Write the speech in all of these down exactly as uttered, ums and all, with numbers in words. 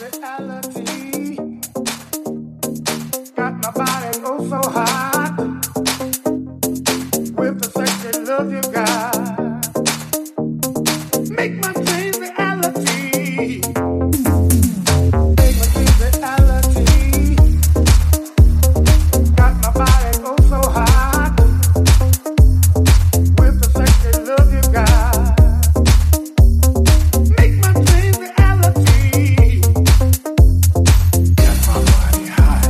physicality. Got my body oh so hot with the sexy love you got. Make my dreams reality. Make my dreams reality. Got my body oh so hot with the sexy love you got. Make my dreams reality. Got my body hot.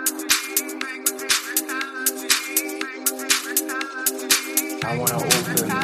I wanna open